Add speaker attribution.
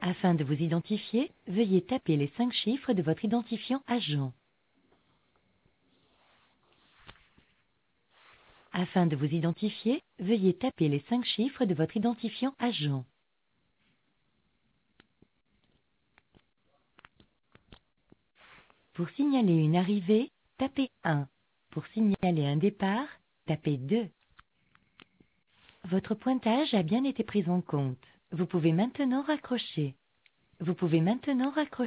Speaker 1: Afin de vous identifier, veuillez taper les 5 chiffres de votre identifiant agent. Afin de vous identifier, veuillez taper les 5 chiffres de votre identifiant agent. Pour signaler une arrivée, tapez 1. Pour signaler un départ, tapez 2. Votre pointage a bien été pris en compte. Vous pouvez maintenant raccrocher. Vous pouvez maintenant raccrocher.